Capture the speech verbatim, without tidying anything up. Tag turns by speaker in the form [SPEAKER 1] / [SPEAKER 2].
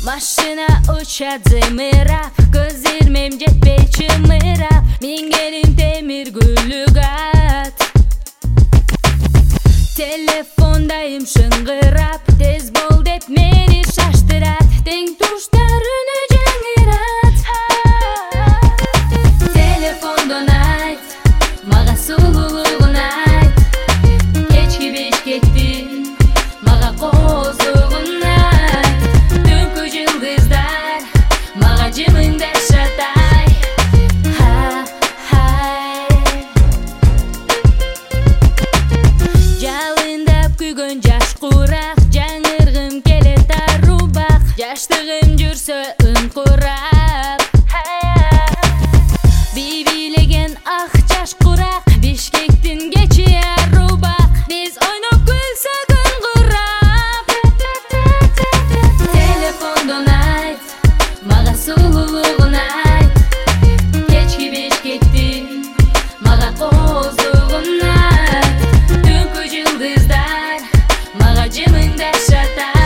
[SPEAKER 1] Машина учат зымырап, көз ирмем жетпей чымырап, мингерим темир гүлүк ат. Телефондайым шыңгырап, тез бол деп мени шаштырат, тең туштарыны жаңырат. Телефондон айт, мага сулуулугун айт, кечки Бишкектин мага коозугун айт. Түнкү жылдыздар мага жымыңдашат ай. Жалындап күйгөн жаш курак, жаңыргым келет арубак, жаштыгым жүрсө ын курап. Бибилеген ак жаш курак, Бишкектин кечи арубак, биз ойноп күлсөк ын курап. Телефондон айт, мага сулуулугун айт, кечки Бишкектин мага коозугун айт. Түнкү жылдыздар мага жымыңдашат ай.